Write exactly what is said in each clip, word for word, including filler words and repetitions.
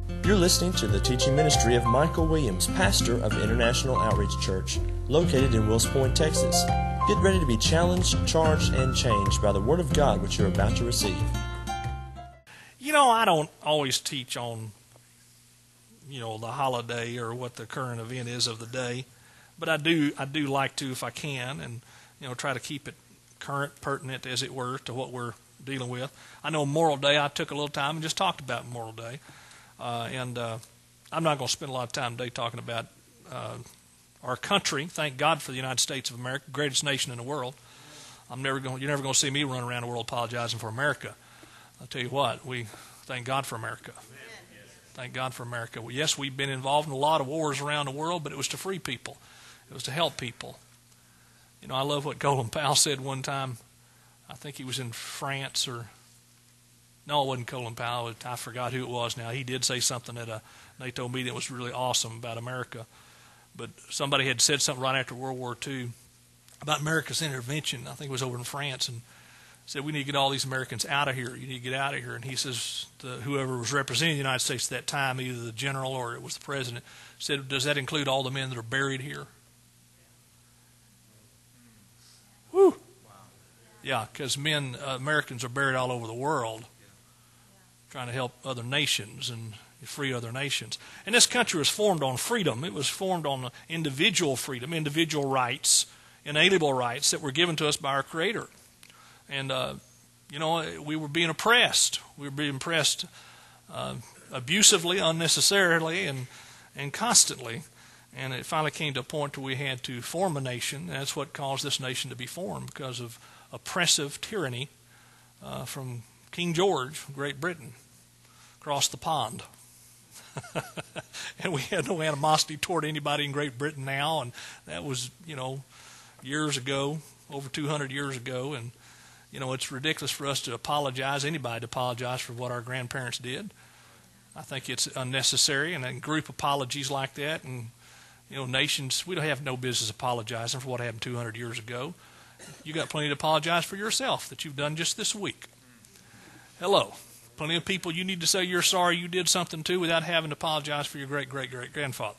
You're listening to the teaching ministry of Michael Williams, pastor of International Outreach Church, located in Wills Point, Texas. Get ready to be challenged, charged, and changed by the Word of God which you're about to receive. You know, I don't always teach on, you know, the holiday or what the current event is of the day, but I do I do like to, if I can, and, you know, try to keep it current, pertinent, as it were, to what we're dealing with. I know Memorial Day, I took a little time and just talked about Memorial Day. Uh, and uh, I'm not going to spend a lot of time today talking about uh, our country. Thank God for the United States of America, greatest nation in the world. I'm never going. You're never going to see me run around the world apologizing for America. I'll tell you what. We thank God for America. Thank God for America. Well, yes, we've been involved in a lot of wars around the world, but it was to free people. It was to help people. You know, I love what Colin Powell said one time. I think he was in France or. No, it wasn't Colin Powell. I forgot who it was now. He did say something at a NATO meeting that was really awesome about America. But somebody had said something right after World War Two about America's intervention. I think it was over in France, and said, we need to get all these Americans out of here. You need to get out of here. And he says, the, whoever was representing the United States at that time, either the general or it was the president, said, does that include all the men that are buried here? Whew. Yeah, because men, uh, Americans are buried all over the world, trying to help other nations and free other nations. And this country was formed on freedom. It was formed on individual freedom, individual rights, inalienable rights that were given to us by our Creator. And, uh, you know, we were being oppressed. We were being oppressed uh, abusively, unnecessarily, and, and constantly. And it finally came to a point where we had to form a nation. And that's what caused this nation to be formed, because of oppressive tyranny uh, from King George, Great Britain, across the pond. And we had no animosity toward anybody in Great Britain now, and that was, you know, years ago, over two hundred years ago, and, you know, it's ridiculous for us to apologize, anybody to apologize for what our grandparents did. I think it's unnecessary, and then group apologies like that, and, you know, nations, we don't have no business apologizing for what happened two hundred years ago. You got plenty to apologize for yourself that you've done just this week. Hello. Plenty of people you need to say you're sorry you did something to without having to apologize for your great-great-great-grandfather.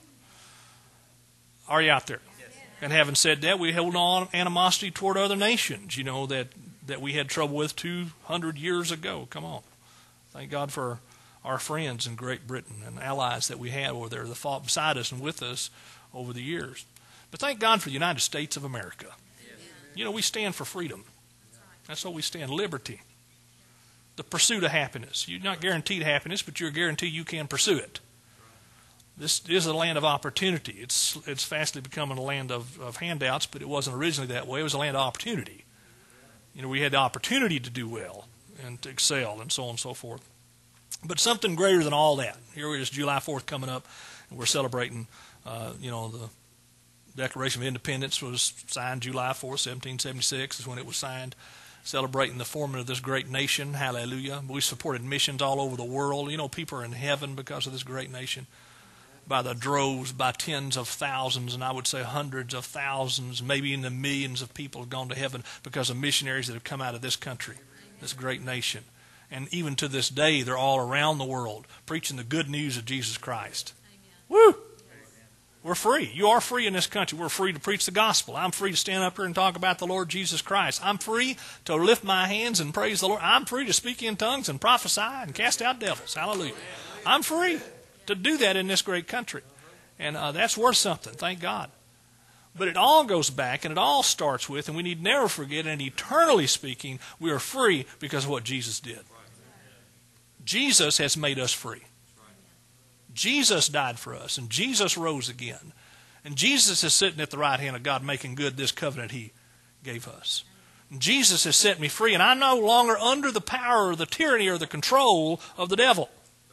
Are you out there? Yes. And having said that, we hold on animosity toward other nations, you know, that, that we had trouble with two hundred years ago. Come on. Thank God for our friends in Great Britain and allies that we had over there that fought beside us and with us over the years. But thank God for the United States of America. Yes. You know, we stand for freedom. That's what we stand, liberty. The pursuit of happiness. You're not guaranteed happiness, but you're guaranteed you can pursue it. This is a land of opportunity. It's it's fastly becoming a land of, of handouts, but it wasn't originally that way. It was a land of opportunity. You know, we had the opportunity to do well and to excel and so on and so forth. But something greater than all that. Here it is, July fourth coming up, and we're celebrating, uh, you know, the Declaration of Independence was signed July fourth, seventeen seventy-six is when it was signed. Celebrating the forming of this great nation. Hallelujah. We supported missions all over the world. You know, people are in heaven because of this great nation. By the droves, by tens of thousands, and I would say hundreds of thousands, maybe in the millions of people have gone to heaven because of missionaries that have come out of this country, this great nation. And even to this day, they're all around the world preaching the good news of Jesus Christ. Amen. Woo! We're free. You are free in this country. We're free to preach the gospel. I'm free to stand up here and talk about the Lord Jesus Christ. I'm free to lift my hands and praise the Lord. I'm free to speak in tongues and prophesy and cast out devils. Hallelujah. I'm free to do that in this great country. And uh, that's worth something. Thank God. But it all goes back and it all starts with, and we need never forget, and eternally speaking, we are free because of what Jesus did. Jesus has made us free. Jesus died for us, and Jesus rose again. And Jesus is sitting at the right hand of God making good this covenant He gave us. And Jesus has set me free, and I'm no longer under the power or the tyranny or the control of the devil.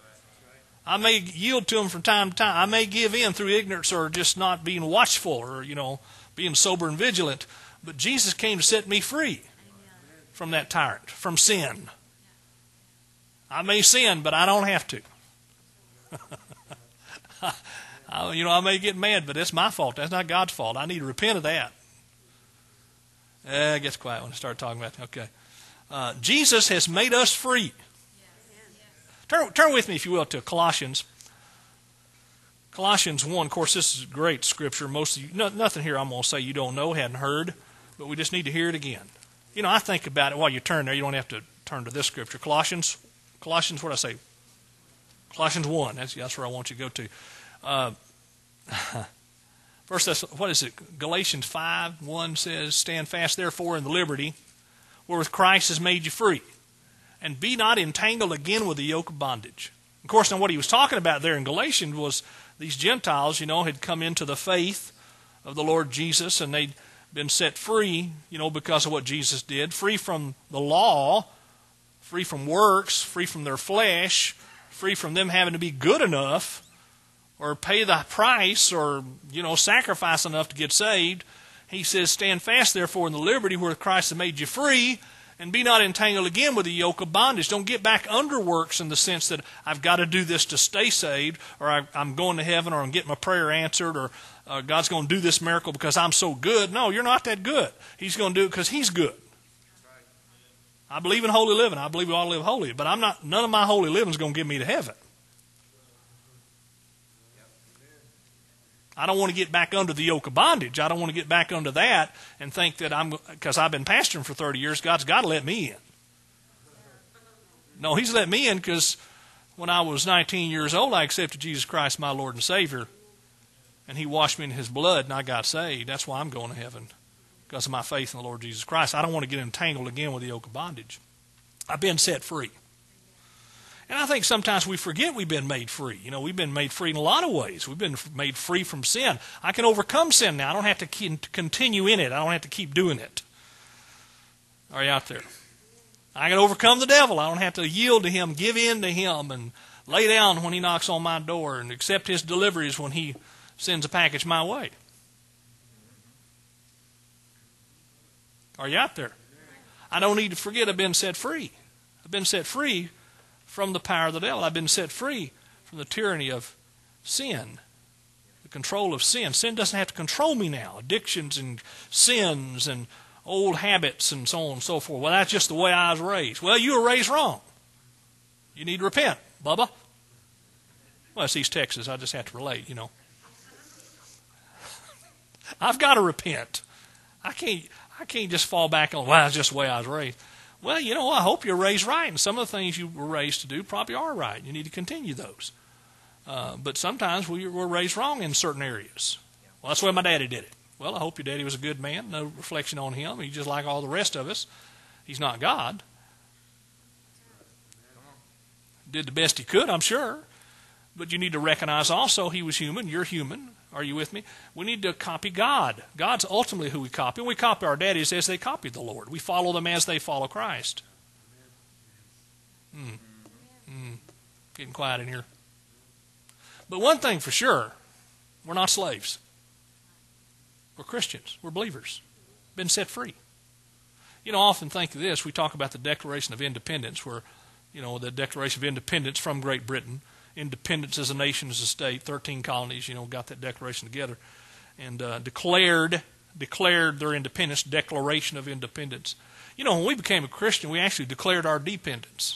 I may yield to him from time to time. I may give in through ignorance or just not being watchful or, you know, being sober and vigilant. But Jesus came to set me free from that tyrant, from sin. I may sin, but I don't have to. I, you know, I may get mad, but it's my fault. That's not God's fault. I need to repent of that. Eh, it gets quiet when I start talking about it. Okay. Uh, Jesus has made us free. Turn, turn with me, if you will, to Colossians Colossians one, of course, this is great scripture. Most of you, no, nothing here I'm going to say you don't know, hadn't heard, but we just need to hear it again. You know, I think about it while you turn there. You don't have to turn to this scripture. Colossians, Colossians, what did I say? Colossians one. That's, that's where I want you to go to. Uh, First, that's, what is it? Galatians five one says, "Stand fast, therefore, in the liberty wherewith Christ has made you free, and be not entangled again with the yoke of bondage." Of course, now what he was talking about there in Galatians was these Gentiles, you know, had come into the faith of the Lord Jesus, and they'd been set free, you know, because of what Jesus did, free from the law, free from works, free from their flesh, free from them having to be good enough or pay the price or, you know, sacrifice enough to get saved. He says, "Stand fast, therefore, in the liberty where Christ has made you free, and be not entangled again with the yoke of bondage." Don't get back under works in the sense that I've got to do this to stay saved, or I, I'm going to heaven, or I'm getting my prayer answered, or uh, God's going to do this miracle because I'm so good. No, you're not that good. He's going to do it because He's good. I believe in holy living. I believe we ought to live holy, but I'm not. None of my holy living is going to get me to heaven. I don't want to get back under the yoke of bondage. I don't want to get back under that and think that I'm, because I've been pastoring for thirty years, God's got to let me in. No, He's let me in because when I was nineteen years old, I accepted Jesus Christ, my Lord and Savior, and He washed me in His blood, and I got saved. That's why I'm going to heaven, because of my faith in the Lord Jesus Christ. I don't want to get entangled again with the yoke of bondage. I've been set free. And I think sometimes we forget we've been made free. You know, we've been made free in a lot of ways. We've been made free from sin. I can overcome sin now. I don't have to keep, continue in it. I don't have to keep doing it. Are you out there? I can overcome the devil. I don't have to yield to him, give in to him, and lay down when he knocks on my door, and accept his deliveries when he sends a package my way. Are you out there? I don't need to forget I've been set free. I've been set free from the power of the devil. I've been set free from the tyranny of sin, the control of sin. Sin doesn't have to control me now. Addictions and sins and old habits and so on and so forth. Well, that's just the way I was raised. Well, you were raised wrong. You need to repent, Bubba. Well, it's East Texas. I just have to relate, you know. I've got to repent. I can't, I can't just fall back on, well, that's just the way I was raised. Well, you know, I hope you're raised right, and some of the things you were raised to do probably are right. You need to continue those. Uh, but sometimes we were raised wrong in certain areas. Well, that's the way my daddy did it. Well, I hope your daddy was a good man. No reflection on him. He's just like all the rest of us. He's not God. Did the best he could, I'm sure. But you need to recognize also he was human. You're human. Are you with me? We need to copy God. God's ultimately who we copy. When we copy our daddies as they copied the Lord. We follow them as they follow Christ. Mm. Mm. Getting quiet in here. But one thing for sure, we're not slaves. We're Christians. We're believers. Been set free. You know, I often think of this. We talk about the Declaration of Independence, where, you know, the Declaration of Independence from Great Britain. Independence as a nation, as a state, thirteen colonies, you know, got that declaration together and uh, declared declared their independence, Declaration of Independence. You know, when we became a Christian, we actually declared our dependence,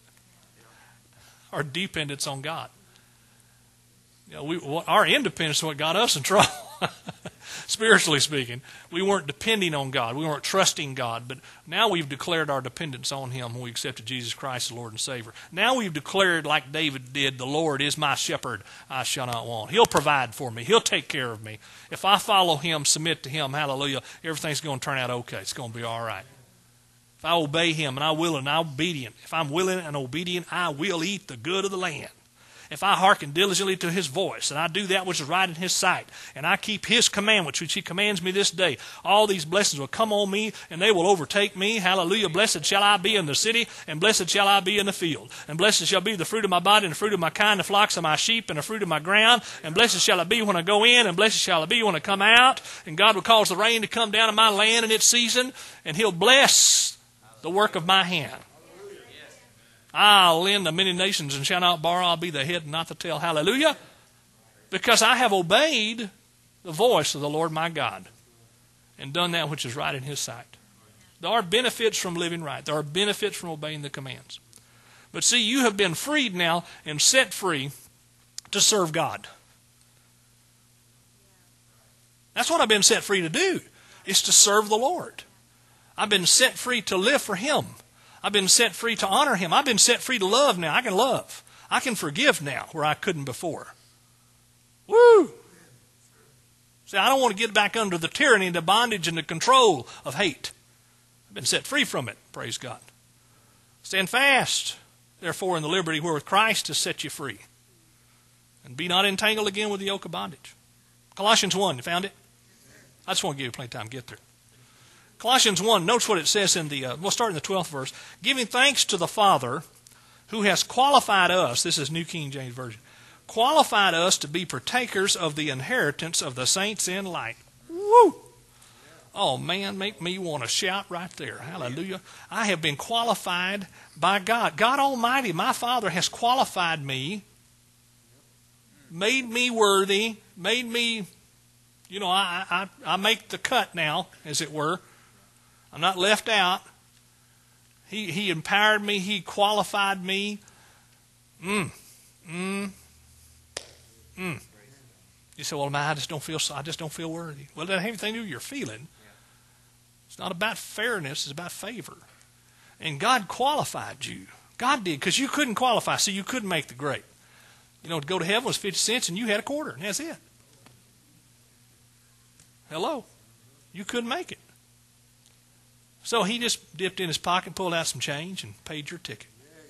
our dependence on God. You know, we, our independence is what got us in trouble, spiritually speaking. We weren't depending on God. We weren't trusting God. But now we've declared our dependence on Him when we accepted Jesus Christ as Lord and Savior. Now we've declared, like David did, the Lord is my shepherd, I shall not want. He'll provide for me. He'll take care of me. If I follow Him, submit to Him, hallelujah, everything's going to turn out okay. It's going to be all right. If I obey Him and I will and I'm obedient, if I'm willing and obedient, I will eat the good of the land. If I hearken diligently to His voice, and I do that which is right in His sight, and I keep His commandments, which He commands me this day, all these blessings will come on me, and they will overtake me. Hallelujah. Blessed shall I be in the city, and blessed shall I be in the field. And blessed shall be the fruit of my body, and the fruit of my kind, the flocks of my sheep, and the fruit of my ground. And blessed shall I be when I go in, and blessed shall I be when I come out. And God will cause the rain to come down on my land in its season, and He'll bless the work of my hand. I'll lend to many nations and shall not borrow. I'll be the head and not the tail. Hallelujah. Because I have obeyed the voice of the Lord my God and done that which is right in His sight. There are benefits from living right. There are benefits from obeying the commands. But see, you have been freed now and set free to serve God. That's what I've been set free to do, is to serve the Lord. I've been set free to live for Him. I've been set free to honor Him. I've been set free to love now. I can love. I can forgive now where I couldn't before. Woo! See, I don't want to get back under the tyranny, the bondage, and the control of hate. I've been set free from it, praise God. Stand fast, therefore, in the liberty wherewith Christ has set you free. And be not entangled again with the yoke of bondage. Colossians one, you found it? I just want to give you plenty of time to get there. Colossians one, notice what it says in the, uh, we'll start in the twelfth verse. Giving thanks to the Father who has qualified us, this is New King James Version, qualified us to be partakers of the inheritance of the saints in light. Woo! Oh man, make me want to shout right there. Hallelujah. I have been qualified by God. God Almighty, my Father, has qualified me, made me worthy, made me, you know, I, I, I make the cut now, as it were. I'm not left out. He, he empowered me. He qualified me. Mm, mm, mm. You say, well, man, I just don't feel. I just don't feel worthy. Well, it doesn't have anything to do with your feeling. It's not about fairness. It's about favor. And God qualified you. God did, because you couldn't qualify, so you couldn't make the grade. You know, to go to heaven was fifty cents, and you had a quarter, and that's it. Hello, you couldn't make it. So he just dipped in his pocket, pulled out some change, and paid your ticket.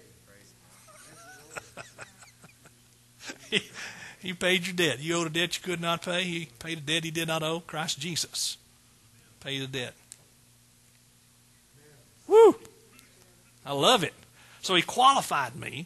he, he paid your debt. You owed a debt you could not pay. He paid a debt he did not owe. Christ Jesus paid the debt. Woo! I love it. So he qualified me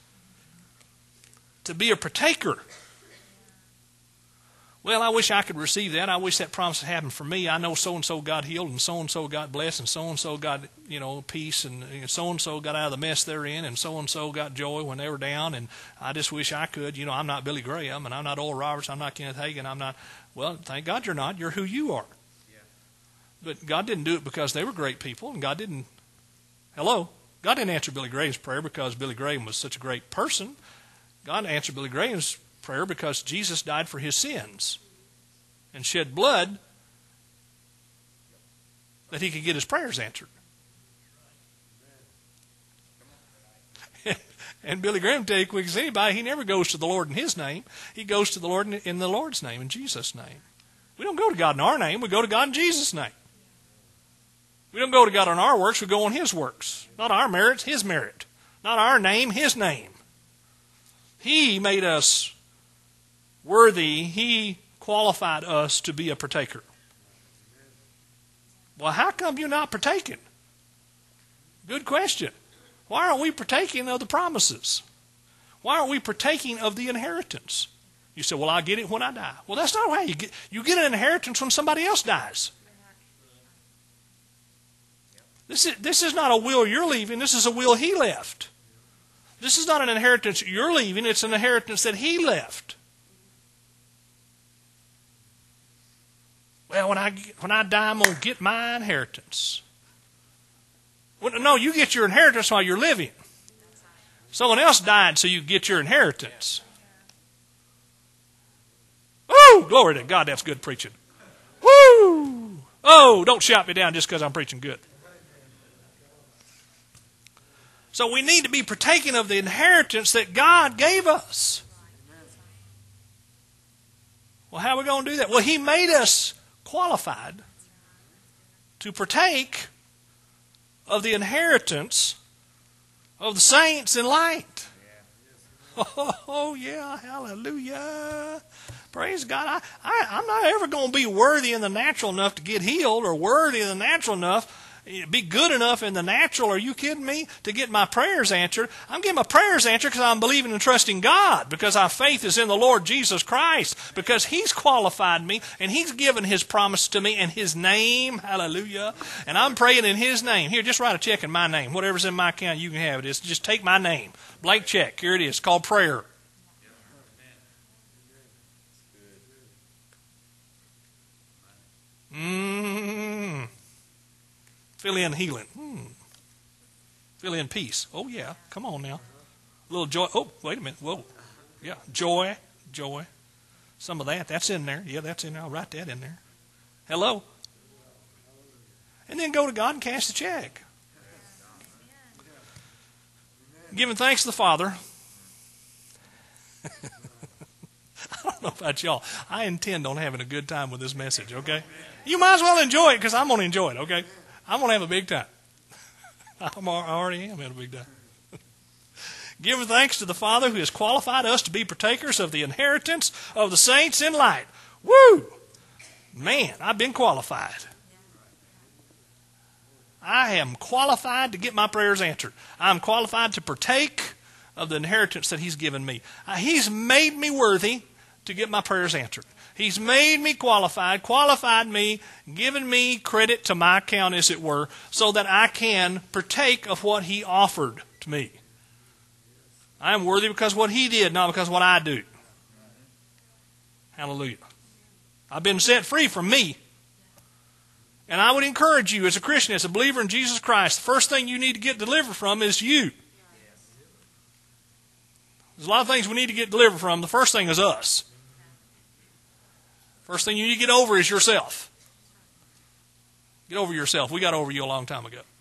to be a partaker. Well, I wish I could receive that. I wish that promise had happened for me. I know so-and-so got healed, and so-and-so got blessed, and so-and-so got, you know, peace, and so-and-so got out of the mess they're in, and so-and-so got joy when they were down, and I just wish I could. You know, I'm not Billy Graham, and I'm not Oral Roberts, I'm not Kenneth Hagin, I'm not, well, thank God you're not. You're who you are. Yeah. But God didn't do it because they were great people, and God didn't, hello, God didn't answer Billy Graham's prayer because Billy Graham was such a great person. God answered Billy Graham's prayer because Jesus died for his sins and shed blood that he could get his prayers answered. And Billy Graham, tell you quick as anybody, he never goes to the Lord in his name. He goes to the Lord in, in the Lord's name, in Jesus' name. We don't go to God in our name. We go to God in Jesus' name. We don't go to God on our works. We go on his works. Not our merits, his merit. Not our name, his name. He made us worthy. He qualified us to be a partaker. Well, how come you're not partaking? Good question. Why aren't we partaking of the promises? Why aren't we partaking of the inheritance? You say, well, I'll get it when I die. Well, that's not how you get. You get an inheritance when somebody else dies. This is, this is not a will you're leaving. This is a will he left. This is not an inheritance you're leaving. It's an inheritance that he left. Well, when I, when I die, I'm going to get my inheritance. Well, no, you get your inheritance while you're living. Someone else died so you get your inheritance. Oh, glory to God, that's good preaching. Woo! Oh, don't shout me down just because I'm preaching good. So we need to be partaking of the inheritance that God gave us. Well, how are we going to do that? Well, he made us qualified to partake of the inheritance of the saints in light. Oh, oh yeah, hallelujah. Praise God. I, I, I'm not ever going to be worthy in the natural enough to get healed, or worthy in the natural enough, be good enough in the natural. Are you kidding me? To get my prayers answered. I'm getting my prayers answered because I'm believing and trusting God, because our faith is in the Lord Jesus Christ, because he's qualified me and he's given his promise to me in his name. Hallelujah. And I'm praying in his name. Here, just write a check in my name. Whatever's in my account, you can have it. It's just take my name. Blank check. Here it is. It's called prayer. Mm. Fill in healing. Hmm. Fill in peace. Oh, yeah. Come on now. A little joy. Oh, wait a minute. Whoa. Yeah. Joy. Joy. Some of that. That's in there. Yeah, that's in there. I'll write that in there. Hello? And then go to God and cash the check. Giving thanks to the Father. I don't know about y'all. I intend on having a good time with this message, okay? You might as well enjoy it because I'm going to enjoy it, okay? I'm going to have a big time. I'm, I already am having a big time. Giving thanks to the Father who has qualified us to be partakers of the inheritance of the saints in light. Woo! Man, I've been qualified. I am qualified to get my prayers answered. I'm qualified to partake of the inheritance that He's given me. He's made me worthy to get my prayers answered. He's made me qualified, qualified me, given me credit to my account, as it were, so that I can partake of what He offered to me. I am worthy because of what He did, not because of what I do. Hallelujah. I've been set free from me. And I would encourage you as a Christian, as a believer in Jesus Christ, the first thing you need to get delivered from is you. There's a lot of things we need to get delivered from. The first thing is us. First thing you need to get over is yourself. Get over yourself. We got over you a long time ago.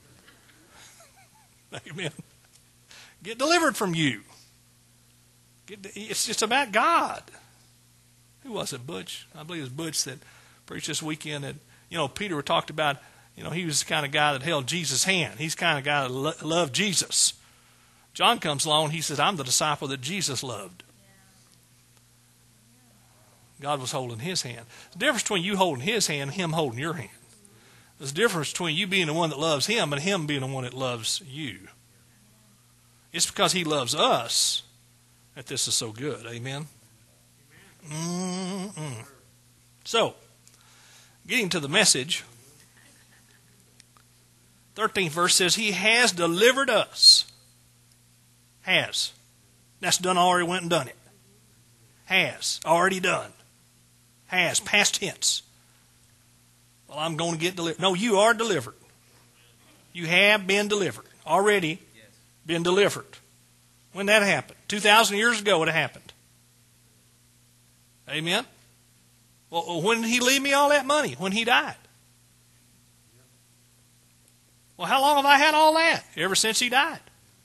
Amen. Get delivered from you. Get, it's just about God. Who was it, Butch? I believe it was Butch that preached this weekend that, you know, Peter talked about, you know, he was the kind of guy that held Jesus' hand. He's the kind of guy that lo- loved Jesus. John comes along and he says, I'm the disciple that Jesus loved. God was holding His hand. The difference between you holding His hand and Him holding your hand. There's a difference between you being the one that loves Him and Him being the one that loves you. It's because He loves us that this is so good. Amen? Mm-mm. So, getting to the message, thirteenth verse says, He has delivered us. Has. That's done already, went and done it. Has. Already done. Has. Past tense. Well, I'm going to get delivered. No, you are delivered. You have been delivered. Already been delivered. When that happened? two thousand years ago it happened. Amen? Well, when did He leave me all that money? When He died. Well, how long have I had all that? Ever since He died.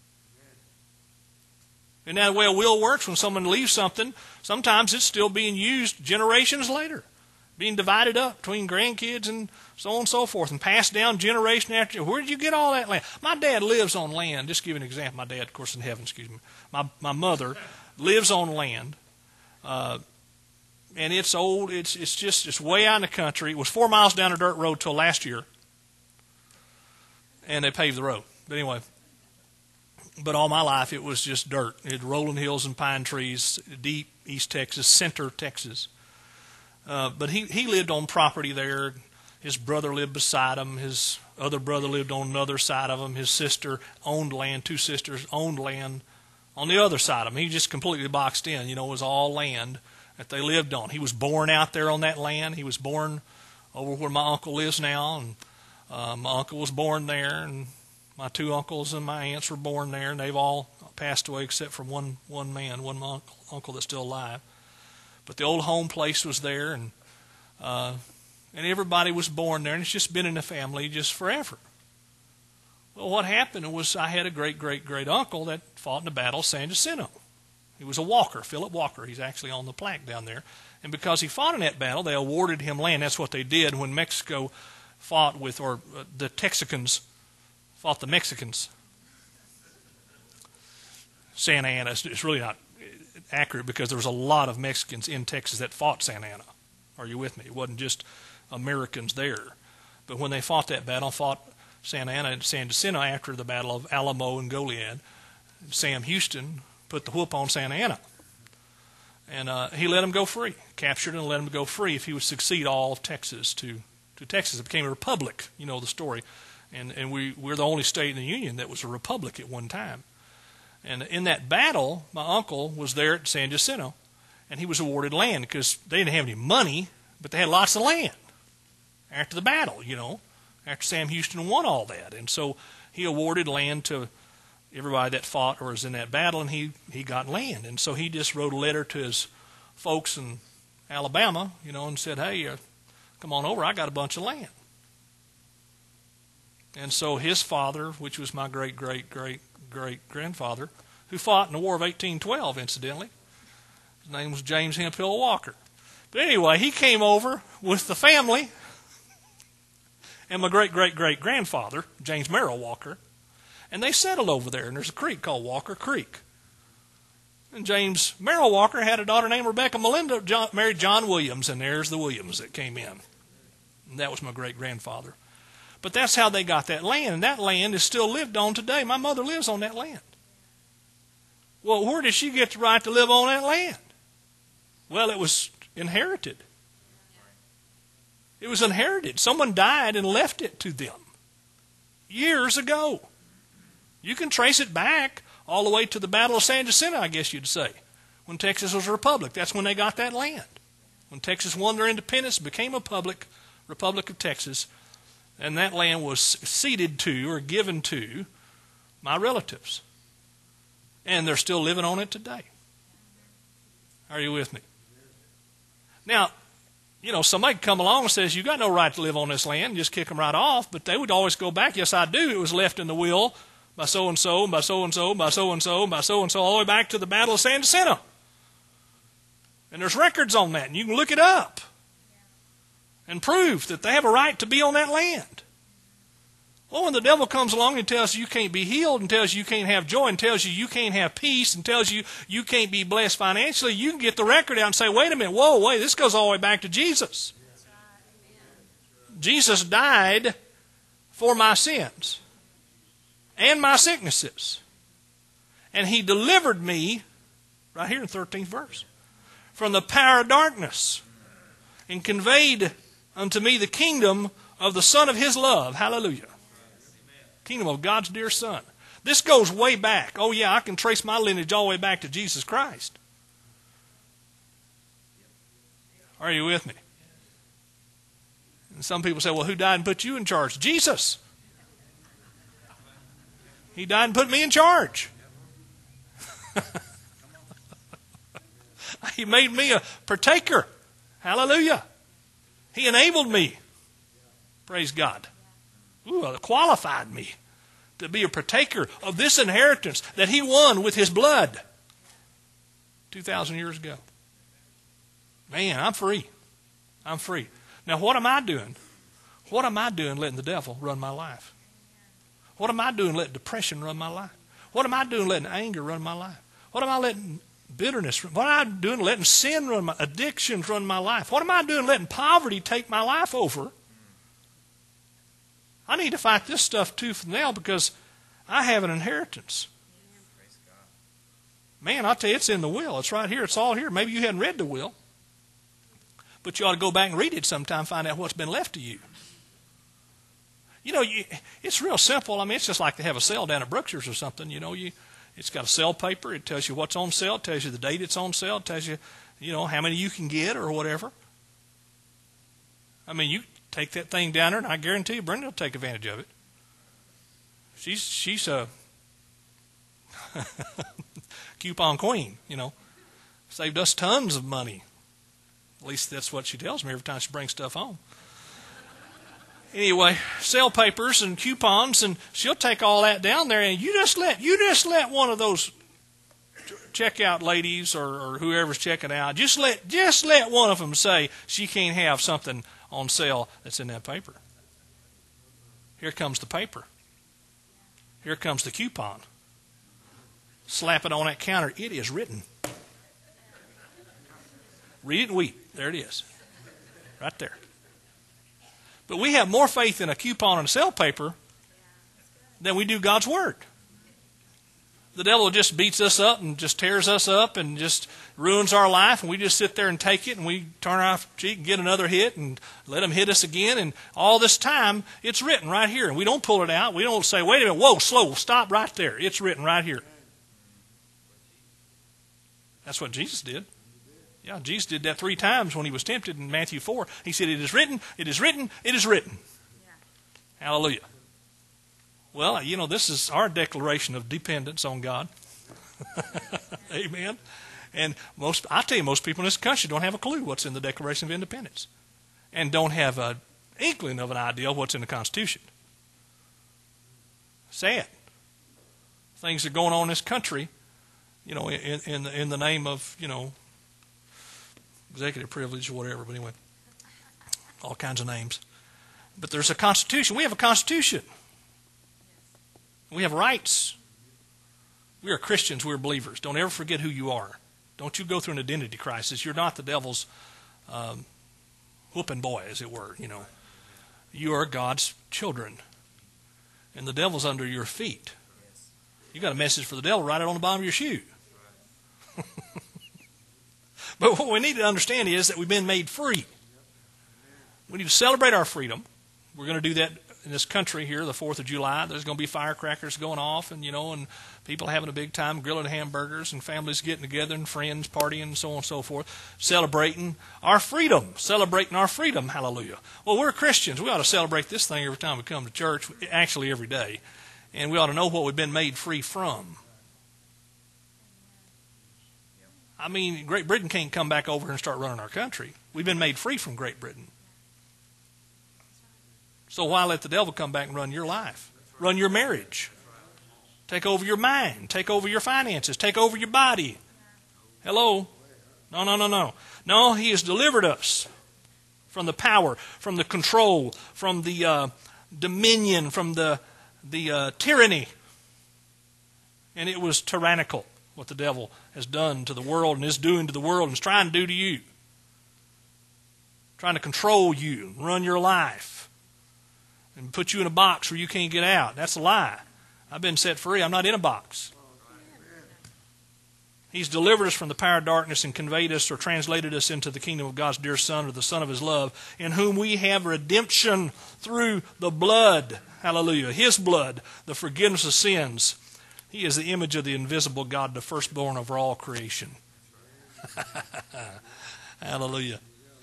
Isn't that the way a will works? When someone leaves something, sometimes it's still being used generations later, being divided up between grandkids and so on and so forth, and passed down generation after. Where did you get all that land? My dad lives on land. Just to give you an example. My dad, of course, in heaven, excuse me. My my mother lives on land, uh, and it's old. It's it's just it's way out in the country. It was four miles down a dirt road till last year, and they paved the road. But anyway. But all my life, it was just dirt. It had rolling hills and pine trees, deep East Texas, center Texas. Uh, but he, he lived on property there. His brother lived beside him. His other brother lived on another side of him. His sister owned land. Two sisters owned land on the other side of him. He just completely boxed in. You know, it was all land that they lived on. He was born out there on that land. He was born over where my uncle lives now. And uh, my uncle was born there, and my two uncles and my aunts were born there, and they've all passed away except for one one man, one uncle, uncle that's still alive. But the old home place was there, and uh, and everybody was born there, and it's just been in the family just forever. Well, what happened was I had a great, great, great uncle that fought in the Battle of San Jacinto. He was a Walker, Philip Walker. He's actually on the plaque down there. And because he fought in that battle, they awarded him land. That's what they did when Mexico fought with, or uh, the Texicans fought the Mexicans. Santa Anna, it's really not accurate because there was a lot of Mexicans in Texas that fought Santa Anna. Are you with me? It wasn't just Americans there. But when they fought that battle, fought Santa Anna and San Jacinto after the Battle of Alamo and Goliad, Sam Houston put the whoop on Santa Anna. And uh, he let him go free, captured and let him go free if he would succeed all of Texas to, to Texas. It became a republic, you know the story. And and we, we're the only state in the Union that was a republic at one time. And in that battle, my uncle was there at San Jacinto, and he was awarded land because they didn't have any money, but they had lots of land after the battle, you know, after Sam Houston won all that. And so he awarded land to everybody that fought or was in that battle, and he, he got land. And so he just wrote a letter to his folks in Alabama, you know, and said, hey, uh, come on over, I got a bunch of land. And so his father, which was my great-great-great-great-grandfather, who fought in the War of eighteen twelve, incidentally, his name was James Hemphill Walker. But anyway, he came over with the family and my great-great-great-grandfather, James Merrill Walker, and they settled over there. And there's a creek called Walker Creek. And James Merrill Walker had a daughter named Rebecca Melinda, John, married John Williams, and there's the Williams that came in. And that was my great-grandfather. But that's how they got that land, and that land is still lived on today. My mother lives on that land. Well, where did she get the right to live on that land? Well, it was inherited. It was inherited. Someone died and left it to them years ago. You can trace it back all the way to the Battle of San Jacinto, I guess you'd say, when Texas was a republic. That's when they got that land. When Texas won their independence, became a public, Republic of Texas, and that land was ceded to or given to my relatives. And they're still living on it today. Are you with me? Now, you know, somebody could come along and says, you got no right to live on this land, just kick them right off. But they would always go back, yes, I do. It was left in the will by so-and-so, by so-and-so, by so-and-so, by so-and-so, all the way back to the Battle of San Jacinto. And there's records on that, and you can look it up and prove that they have a right to be on that land. Well, when the devil comes along and tells you you can't be healed, and tells you you can't have joy, and tells you you can't have peace, and tells you you can't be blessed financially, you can get the record out and say, wait a minute, whoa, wait, this goes all the way back to Jesus. Jesus died for my sins and my sicknesses. And he delivered me, right here in the thirteenth verse, from the power of darkness, and conveyed unto me the kingdom of the Son of his love. Hallelujah. Kingdom of God's dear Son. This goes way back. Oh yeah, I can trace my lineage all the way back to Jesus Christ. Are you with me? And some people say, well, who died and put you in charge? Jesus. He died and put me in charge. He made me a partaker. Hallelujah. He enabled me. Praise God. Ooh, qualified me to be a partaker of this inheritance that he won with his blood two thousand years ago. Man, I'm free. I'm free. Now, what am I doing? What am I doing letting the devil run my life? What am I doing letting depression run my life? What am I doing letting anger run my life? What am I letting bitterness run? What am I doing letting sin run my, addictions run my life? What am I doing letting poverty take my life over? I need to fight this stuff tooth and nail because I have an inheritance. Man, I'll tell you, it's in the will. It's right here. It's all here. Maybe you hadn't read the will, but you ought to go back and read it sometime, find out what's been left to you. You know, you, it's real simple. I mean, it's just like they have a sale down at Brookshire's or something. You know, you it's got a sale paper. It tells you what's on sale. It tells you the date it's on sale. It tells you, you know, how many you can get or whatever. I mean, you take that thing down there, and I guarantee you Brenda will take advantage of it. She's she's a coupon queen, you know. Saved us tons of money. At least that's what she tells me every time she brings stuff home. Anyway, sale papers and coupons, and she'll take all that down there, and you just let you just let one of those checkout ladies or, or whoever's checking out, just let just let one of them say she can't have something on sale that's in that paper. Here comes the paper. Here comes the coupon. Slap it on that counter. It is written. Read it and weep. There it is. Right there. But we have more faith in a coupon and a sale paper than we do God's Word. The devil just beats us up and just tears us up and just ruins our life, and we just sit there and take it, and we turn our cheek and get another hit and let him hit us again. And all this time, it's written right here, and we don't pull it out. We don't say, wait a minute, whoa, slow, stop right there. It's written right here. That's what Jesus did. Yeah, Jesus did that three times when he was tempted in Matthew four. He said, it is written, it is written, it is written. Yeah. Hallelujah. Well, you know, this is our declaration of dependence on God. Amen. And most, I tell you, most people in this country don't have a clue what's in the Declaration of Independence. and don't have an inkling of an idea of what's in the Constitution. Sad. Things are going on in this country, you know, in, in, in the name of, you know, executive privilege or whatever, but anyway, all kinds of names. But there's a Constitution. We have a Constitution. We have rights. We are Christians. We are believers. Don't ever forget who you are. Don't you go through an identity crisis. You're not the devil's um, whooping boy, as it were, you know. You are God's children. And the devil's under your feet. You got a message for the devil, write it on the bottom of your shoe. But what we need to understand is that we've been made free. We need to celebrate our freedom. We're going to do that in this country here, the fourth of July. There's going to be firecrackers going off, and you know, and people having a big time grilling hamburgers, and families getting together, and friends partying, and so on and so forth, celebrating our freedom, celebrating our freedom. Hallelujah. Well, we're Christians. We ought to celebrate this thing every time we come to church, actually every day, and we ought to know what we've been made free from. I mean, Great Britain can't come back over here and start running our country. We've been made free from Great Britain. So why let the devil come back and run your life? Run your marriage. Take over your mind. Take over your finances. Take over your body. Hello? No, no, no, no. No, he has delivered us from the power, from the control, from the uh, dominion, from the, the uh, tyranny. And it was tyrannical, what the devil has done to the world and is doing to the world and is trying to do to you. Trying to control you, run your life, and put you in a box where you can't get out. That's a lie. I've been set free. I'm not in a box. He's delivered us from the power of darkness and conveyed us or translated us into the kingdom of God's dear Son, or the Son of His love, in whom we have redemption through the blood. Hallelujah. His blood, the forgiveness of sins. He is the image of the invisible God, the firstborn over all creation. Hallelujah.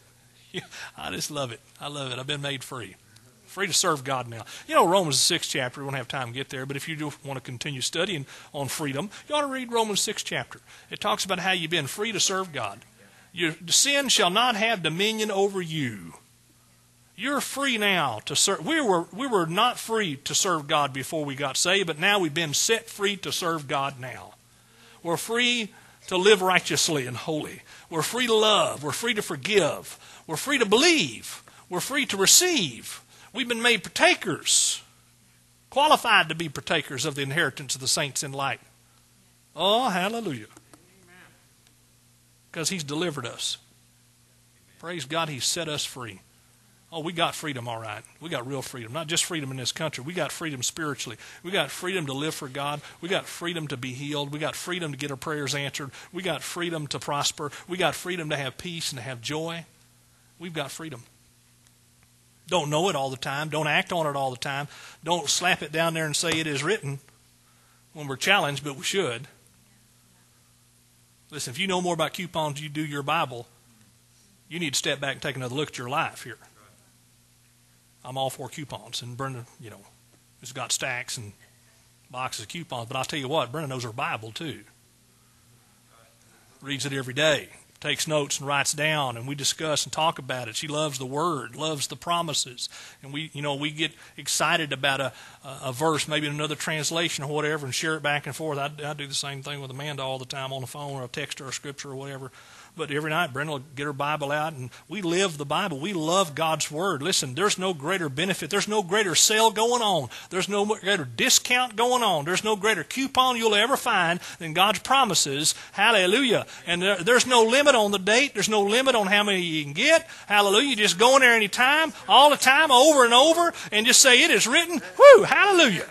I just love it. I love it. I've been made free. Free to serve God now. You know, Romans sixth chapter, we don't have time to get there, but if you do want to continue studying on freedom, you ought to read Romans sixth chapter. It talks about how you've been free to serve God. Your sin shall not have dominion over you. You're free now to serve. We were, we were not free to serve God before we got saved, but now we've been set free to serve God now. We're free to live righteously and holy. We're free to love. We're free to forgive. We're free to believe. We're free to receive. We've been made partakers, qualified to be partakers of the inheritance of the saints in light. Oh, hallelujah. Because He's delivered us. Praise God, He's set us free. Oh, we got freedom, all right. We got real freedom. Not just freedom in this country. We got freedom spiritually. We got freedom to live for God. We got freedom to be healed. We got freedom to get our prayers answered. We got freedom to prosper. We got freedom to have peace and to have joy. We've got freedom. Don't know it all the time. Don't act on it all the time. Don't slap it down there and say it is written when we're challenged, but we should. Listen, if you know more about coupons than you do your Bible, you need to step back and take another look at your life here. I'm all for coupons, and Brenda, you know, has got stacks and boxes of coupons. But I'll tell you what, Brenda knows her Bible too. Reads it every day, takes notes and writes down, and we discuss and talk about it. She loves the Word, loves the promises, and we, you know, we get excited about a a verse, maybe in another translation or whatever, and share it back and forth. I, I do the same thing with Amanda all the time on the phone, or I'll text her a scripture or whatever. But every night, Brenda will get her Bible out, and we live the Bible. We love God's Word. Listen, there's no greater benefit. There's no greater sale going on. There's no greater discount going on. There's no greater coupon you'll ever find than God's promises. Hallelujah. And there, there's no limit on the date. There's no limit on how many you can get. Hallelujah. You just go in there any time, all the time, over and over, and just say, it is written. Whoo, hallelujah.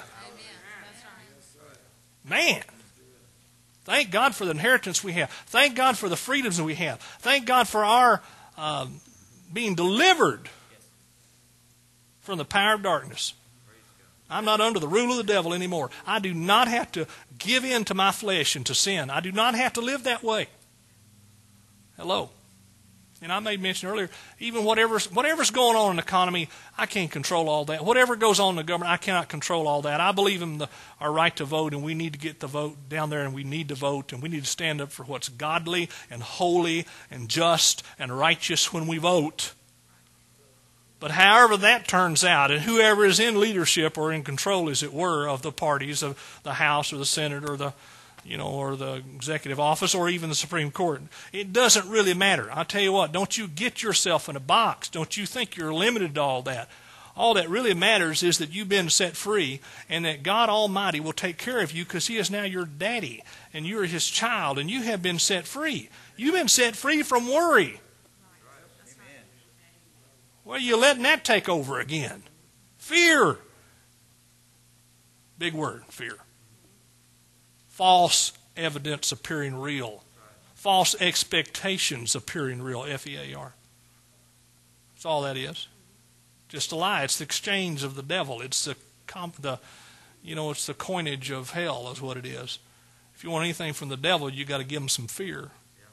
Man. Thank God for the inheritance we have. Thank God for the freedoms that we have. Thank God for our um, being delivered from the power of darkness. I'm not under the rule of the devil anymore. I do not have to give in to my flesh and to sin. I do not have to live that way. Hello. And I made mention earlier, even whatever's, whatever's going on in the economy, I can't control all that. Whatever goes on in the government, I cannot control all that. I believe in the, our right to vote, and we need to get the vote down there, and we need to vote, and we need to stand up for what's godly and holy and just and righteous when we vote. But however that turns out, and whoever is in leadership or in control, as it were, of the parties, of the House or the Senate or the, you know, or the executive office or even the Supreme Court, it doesn't really matter. I tell you what, don't you get yourself in a box. Don't you think you're limited to all that. All that really matters is that you've been set free and that God Almighty will take care of you because He is now your daddy and you're His child and you have been set free. You've been set free from worry. Well, you're letting that take over again. Fear. Big word, fear. False evidence appearing real. False expectations appearing real. F E A R. That's all that is. Just a lie. It's the exchange of the devil. It's the, the, you know, it's the coinage of hell is what it is. If you want anything from the devil, you got to give him some fear.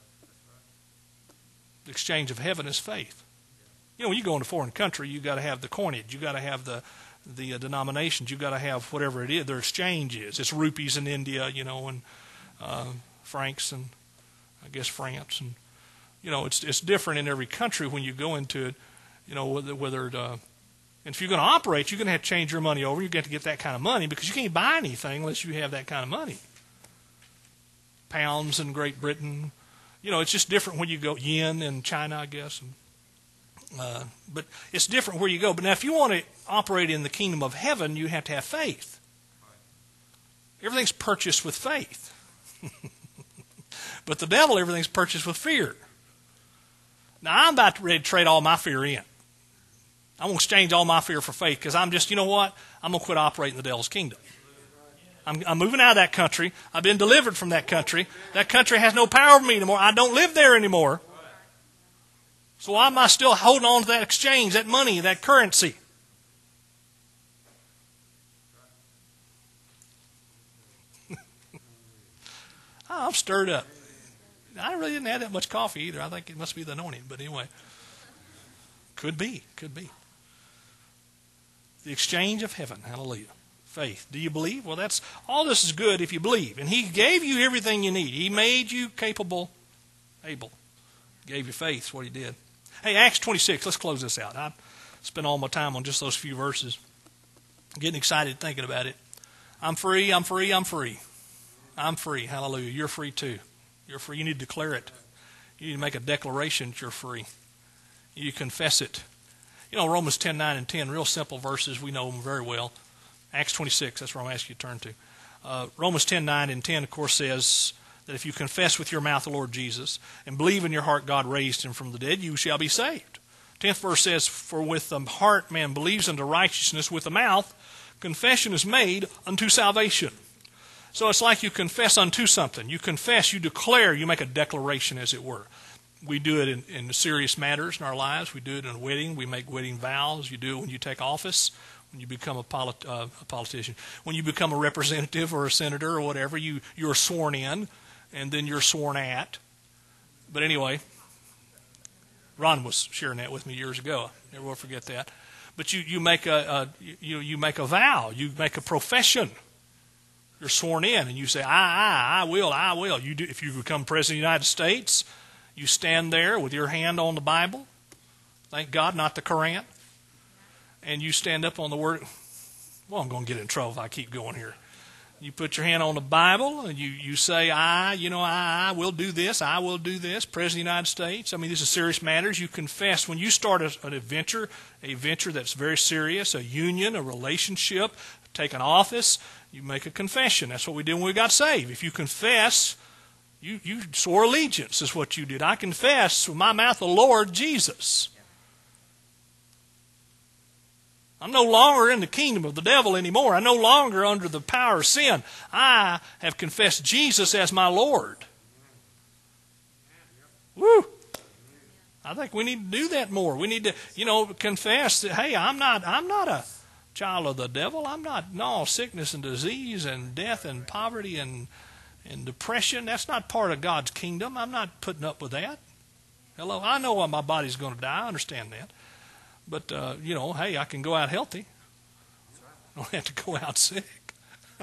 The exchange of heaven is faith. You know, when you go into a foreign country, you got to have the coinage. You got to have the the uh, denominations. You got to have whatever it is. Their exchange is. It's rupees in India, you know, and uh, francs and I guess France, and you know, it's it's different in every country when you go into it. You know, whether whether it, uh, and if you're going to operate, you're going to have to change your money over. You got to get that kind of money because you can't buy anything unless you have that kind of money. Pounds in Great Britain, you know, it's just different when you go. Yen in China, I guess. And, Uh, but it's different where you go. But now if you want to operate in the kingdom of heaven, you have to have faith. Everything's purchased with faith. But the devil, everything's purchased with fear. Now I'm about to ready to trade all my fear in. I'm going to exchange all my fear for faith because I'm just, you know what? I'm going to quit operating the devil's kingdom. I'm, I'm moving out of that country. I've been delivered from that country. That country has no power over me anymore. I don't live there anymore. So why am I still holding on to that exchange, that money, that currency? Oh, I'm stirred up. I really didn't have that much coffee either. I think it must be the anointing. But anyway, could be, could be. The exchange of heaven. Hallelujah. Faith. Do you believe? Well, that's all. This is good if you believe. And He gave you everything you need. He made you capable, able. Gave you faith. That's what He did. Hey, Acts twenty-six, let's close this out. I spent all my time on just those few verses. Getting excited thinking about it. I'm free, I'm free, I'm free. I'm free. Hallelujah. You're free too. You're free. You need to declare it. You need to make a declaration that you're free. You confess it. You know, Romans ten, nine, and ten, real simple verses. We know them very well. Acts twenty-six, that's where I'm asking you to turn to. Uh, Romans ten, nine, and ten, of course, says that if you confess with your mouth the Lord Jesus and believe in your heart God raised Him from the dead, you shall be saved. Tenth verse says, for with the heart man believes unto righteousness, with the mouth confession is made unto salvation. So it's like you confess unto something. You confess, you declare, you make a declaration, as it were. We do it in, in serious matters in our lives. We do it in a wedding. We make wedding vows. You do it when you take office, when you become a, polit- uh, a politician. When you become a representative or a senator or whatever, you, you're sworn in. And then you're sworn at. But anyway, Ron was sharing that with me years ago. Never will forget that. But you, you make a, a you you make a vow. You make a profession. You're sworn in, and you say, "I, I, I will, I will." You do. If you become president of the United States, you stand there with your hand on the Bible. Thank God, not the Quran. And you stand up on the word. Well, I'm going to get in trouble if I keep going here. You put your hand on the Bible and you, you say, I, you know, I, I will do this, I will do this, President of the United States. I mean, this is serious matters. You confess. When you start a, an adventure, a venture that's very serious, a union, a relationship, take an office, you make a confession. That's what we did when we got saved. If you confess, you, you swore allegiance is what you did. I confess with my mouth the Lord Jesus. I'm no longer in the kingdom of the devil anymore. I'm no longer under the power of sin. I have confessed Jesus as my Lord. Woo! I think we need to do that more. We need to, you know, confess that, hey, I'm not, I'm not a child of the devil. I'm not, no, sickness and disease and death and poverty and, and depression. That's not part of God's kingdom. I'm not putting up with that. Hello? I know why my body's going to die. I understand that. But, uh, you know, hey, I can go out healthy. I don't have to go out sick.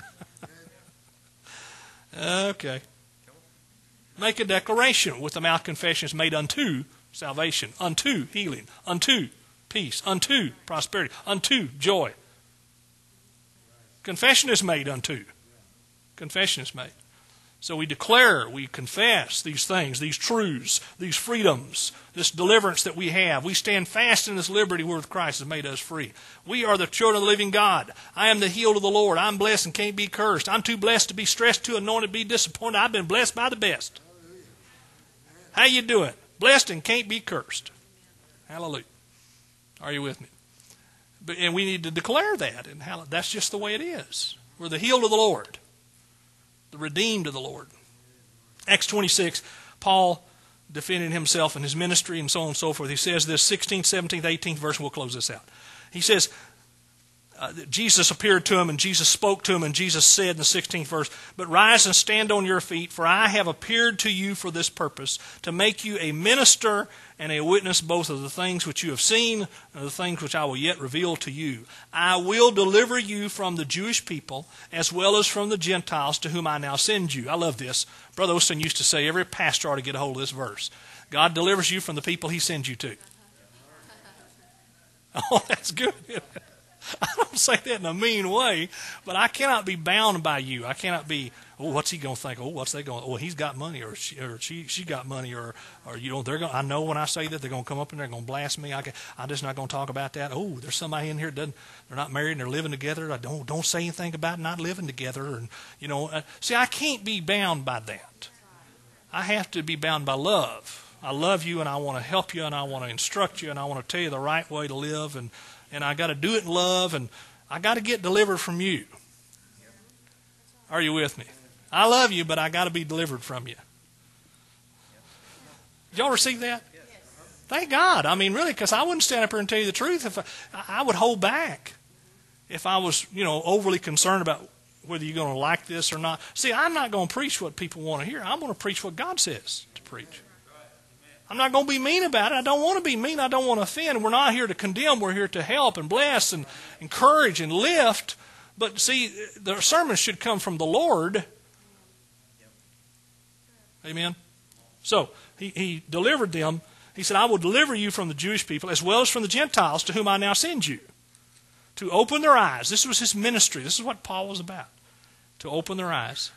Okay. Make a declaration with the mouth confession is made unto salvation, unto healing, unto peace, unto prosperity, unto joy. Confession is made unto. Confession is made. So we declare, we confess these things, these truths, these freedoms, this deliverance that we have. We stand fast in this liberty wherewith Christ has made us free. We are the children of the living God. I am the healed of the Lord. I'm blessed and can't be cursed. I'm too blessed to be stressed, too anointed to be disappointed. I've been blessed by the best. How you doing? Blessed and can't be cursed. Hallelujah. Are you with me? But, and we need to declare that. And how, that's just the way it is. We're the healed of the Lord. The redeemed of the Lord. Acts twenty-six, Paul defending himself and his ministry and so on and so forth. He says this, sixteenth, seventeenth, eighteenth verse, and we'll close this out. He says, uh, Jesus appeared to him and Jesus spoke to him and Jesus said in the sixteenth verse, "But rise and stand on your feet, for I have appeared to you for this purpose, to make you a minister and a witness both of the things which you have seen and the things which I will yet reveal to you. I will deliver you from the Jewish people as well as from the Gentiles to whom I now send you." I love this. Brother Osteen used to say every pastor ought to get a hold of this verse. God delivers you from the people he sends you to. Oh, that's good. I don't say that in a mean way, but I cannot be bound by you. I cannot be, oh, what's he going to think? Oh, what's they going? Oh, he's got money, or she, or she, she got money, or, or you know, they're going. I know when I say that they're going to come up and they're going to blast me. I can, I'm just not going to talk about that. Oh, there's somebody in here that doesn't. They're not married and they're living together. I don't don't say anything about not living together. And you know, uh, see, I can't be bound by that. I have to be bound by love. I love you and I want to help you and I want to instruct you and I want to tell you the right way to live, and. And I got to do it in love, and I got to get delivered from you. Are you with me? I love you, but I got to be delivered from you. Did y'all receive that? Thank God. I mean, really, because I wouldn't stand up here and tell you the truth. If I, I would hold back if I was, you know, overly concerned about whether you're going to like this or not. See, I'm not going to preach what people want to hear. I'm going to preach what God says to preach. I'm not going to be mean about it. I don't want to be mean. I don't want to offend. We're not here to condemn. We're here to help and bless and encourage and lift. But see, the sermon should come from the Lord. Amen? So, he, he delivered them. He said, I will deliver you from the Jewish people as well as from the Gentiles to whom I now send you. To open their eyes. This was his ministry. This is what Paul was about. To open their eyes.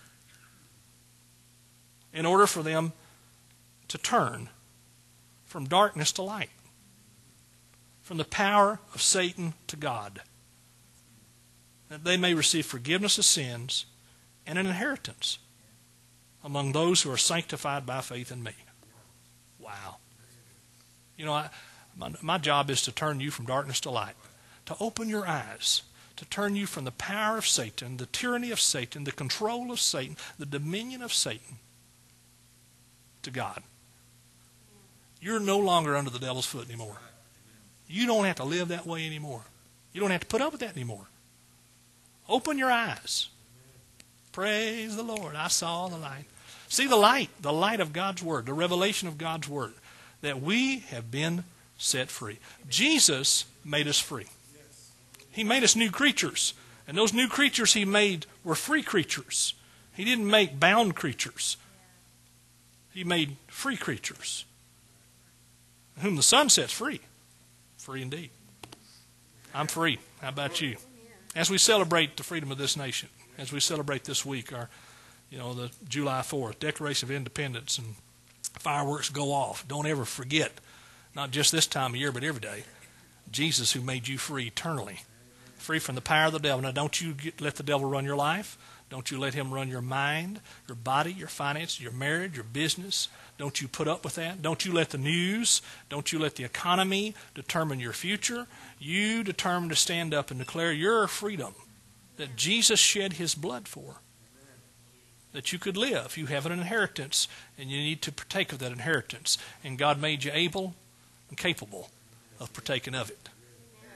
In order for them to turn from darkness to light, from the power of Satan to God, that they may receive forgiveness of sins and an inheritance among those who are sanctified by faith in me. Wow. You know, I, my, my job is to turn you from darkness to light, to open your eyes, to turn you from the power of Satan, the tyranny of Satan, the control of Satan, the dominion of Satan, to God. You're no longer under the devil's foot anymore. You don't have to live that way anymore. You don't have to put up with that anymore. Open your eyes. Praise the Lord. I saw the light. See the light, the light of God's Word, the revelation of God's Word, that we have been set free. Jesus made us free. He made us new creatures. And those new creatures he made were free creatures. He didn't make bound creatures. He made free creatures. Whom the Son sets free. Free indeed. I'm free. How about you? As we celebrate the freedom of this nation, as we celebrate this week, our, you know, the July fourth, Declaration of Independence, and fireworks go off. Don't ever forget, not just this time of year, but every day, Jesus who made you free eternally. Free from the power of the devil. Now, don't you get, let the devil run your life. Don't you let him run your mind, your body, your finances, your marriage, your business. Don't you put up with that. Don't you let the news, don't you let the economy determine your future. You determine to stand up and declare your freedom that Jesus shed his blood for, that you could live. You have an inheritance, and you need to partake of that inheritance. And God made you able and capable of partaking of it.